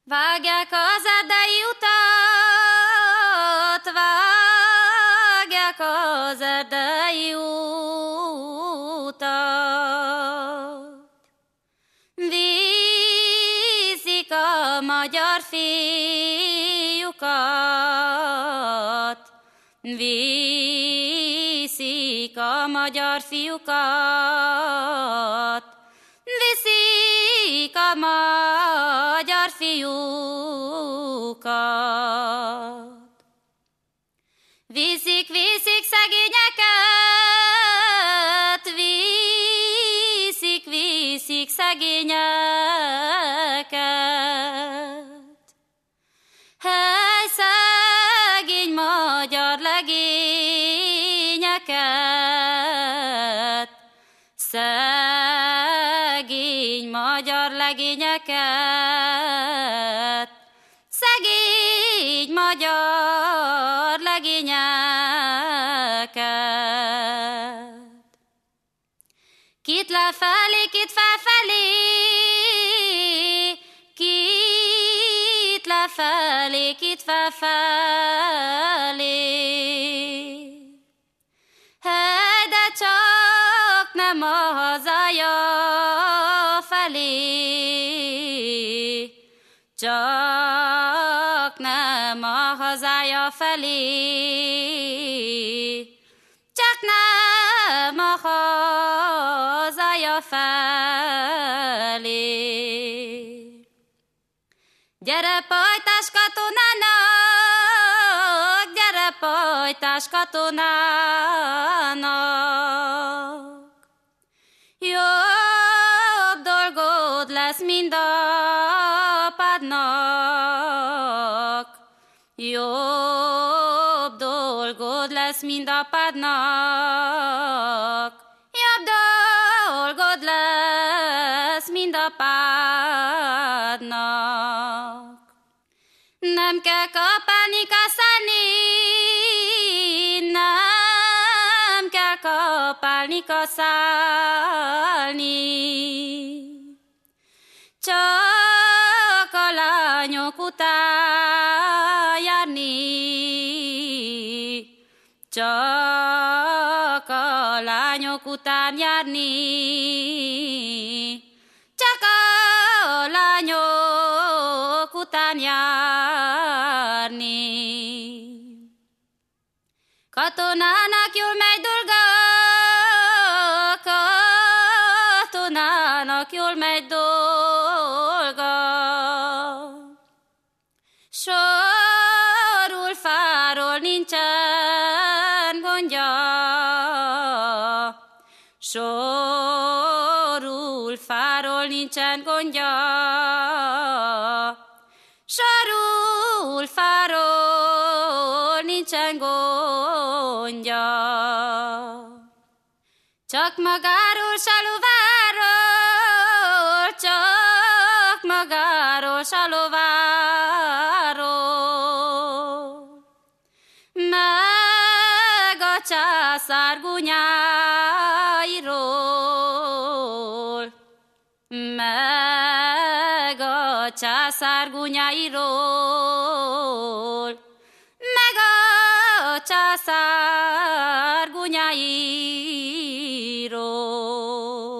Vágják az erdei utat, vágják az erdei utat. Viszik a magyar fiúkat, viszik a magyar fiúkat, viszik a magyar fiúkat. Viszik, viszik szegényeket, viszik, viszik szegényeket. Hely, szegény magyar legényeket, szegény magyar legényeket, szegény magyar legényeket. Kit lefelé, kit felfelé, kit lefelé, kit felfelé. Hely, de csak nem a hazája felé, csak nem a hazája felé, csak nem a hazája felé. Gyere pajtás katonának, gyere pajtás katonának, jobb dolgod lesz, mind apádnak, jobb dolgod lesz, mind apádnak, jobb dolgod lesz, mind apádnak. Nem kell kapálni, kaszálni, nem kell kapálni, kaszálni. Csak a lányok után járni, csak a lányok után járni, csak a lányok után járni. Katonának jól megy dolga, katonának jól megy dolga. Sorul, fáról nincsen gondja, sorul, fáról nincsen gondja, sorul, fáról nincsen gondja. Csak magáról, Salováról, csak magáról, Salováról, meg a császár gunyáiról, meg a császár gunyáiról, meg a császár gunyáiról.